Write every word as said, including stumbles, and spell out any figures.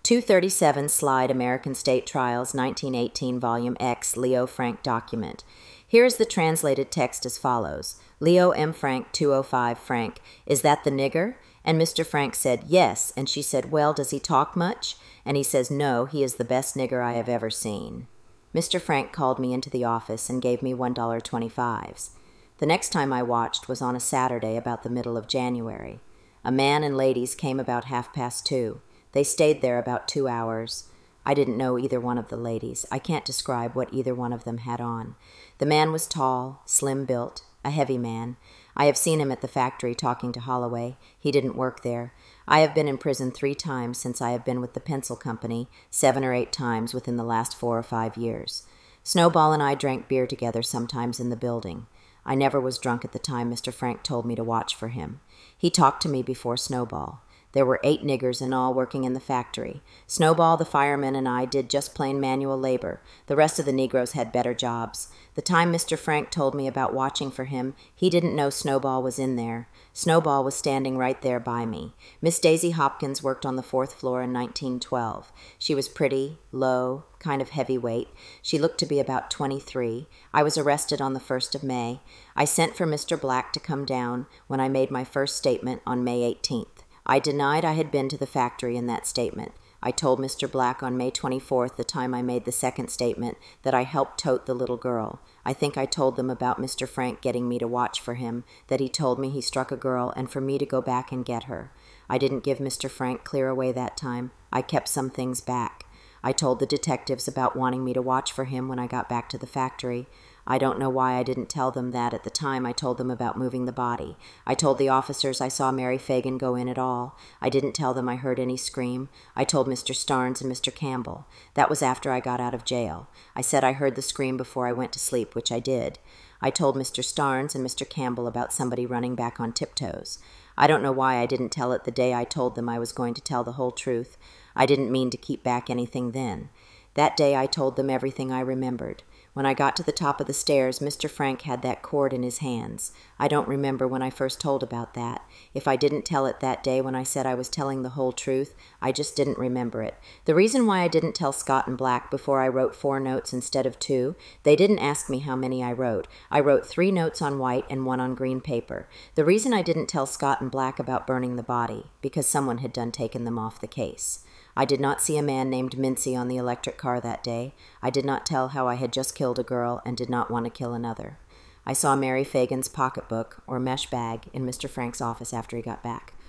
two thirty-seven Slide American State Trials, nineteen eighteen, Volume X, Leo Frank document. Here is the translated text as follows. Leo M. Frank, two oh five, Frank, is that the nigger? And Mister Frank said, yes. And she said, well, does he talk much? And he says, no, he is the best nigger I have ever seen. Mister Frank called me into the office and gave me one dollar and twenty-five cents. The next time I watched was on a Saturday about the middle of January. A man and ladies came about half past two. They stayed there about two hours. I didn't know either one of the ladies. I can't describe what either one of them had on. The man was tall, slim-built, a heavy man. I have seen him at the factory talking to Holloway. He didn't work there. I have been in prison three times since I have been with the pencil company, seven or eight times within the last four or five years. Snowball and I drank beer together sometimes in the building. I never was drunk at the time Mister Frank told me to watch for him. He talked to me before Snowball. There were eight niggers in all working in the factory. Snowball, the fireman, and I did just plain manual labor. The rest of the Negroes had better jobs. The time Mister Frank told me about watching for him, he didn't know Snowball was in there. Snowball was standing right there by me. Miss Daisy Hopkins worked on the fourth floor in nineteen twelve. She was pretty, low, kind of heavyweight. She looked to be about twenty-three. I was arrested on the first of May. I sent for Mister Black to come down when I made my first statement on May eighteenth. I denied I had been to the factory in that statement. I told Mister Black on May twenty-fourth, the time I made the second statement, that I helped tote the little girl. I think I told them about Mister Frank getting me to watch for him, that he told me he struck a girl and for me to go back and get her. I didn't give Mister Frank clear away that time. I kept some things back. I told the detectives about wanting me to watch for him when I got back to the factory. I don't know why I didn't tell them that at the time I told them about moving the body. I told the officers I saw Mary Fagan go in at all. I didn't tell them I heard any scream. I told Mister Starnes and Mister Campbell. That was after I got out of jail. I said I heard the scream before I went to sleep, which I did. I told Mister Starnes and Mister Campbell about somebody running back on tiptoes. I don't know why I didn't tell it the day I told them I was going to tell the whole truth. I didn't mean to keep back anything then. That day I told them everything I remembered. When I got to the top of the stairs, Mister Frank had that cord in his hands. I don't remember when I first told about that. If I didn't tell it that day when I said I was telling the whole truth, I just didn't remember it. The reason why I didn't tell Scott and Black before I wrote four notes instead of two, they didn't ask me how many I wrote. I wrote three notes on white and one on green paper. The reason I didn't tell Scott and Black about burning the body, because someone had done taken them off the case. I did not see a man named Mincy on the electric car that day. I did not tell how I had just killed a girl and did not want to kill another. I saw Mary Fagan's pocketbook, or mesh bag, in Mister Frank's office after he got back.